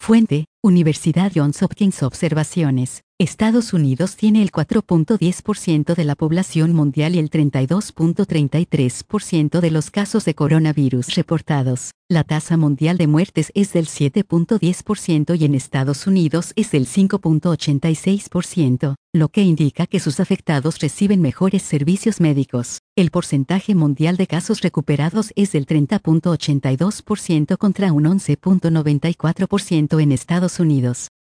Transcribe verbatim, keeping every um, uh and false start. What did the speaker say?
Fuente, Universidad Johns Hopkins. Observaciones. Estados Unidos tiene el cuatro punto diez por ciento de la población mundial y el treinta y dos punto treinta y tres por ciento de los casos de coronavirus reportados. La tasa mundial de muertes es del siete punto diez por ciento y en Estados Unidos es del cinco punto ochenta y seis por ciento, lo que indica que sus afectados reciben mejores servicios médicos. El porcentaje mundial de casos recuperados es del treinta punto ochenta y dos por ciento contra un once punto noventa y cuatro por ciento en Estados Unidos.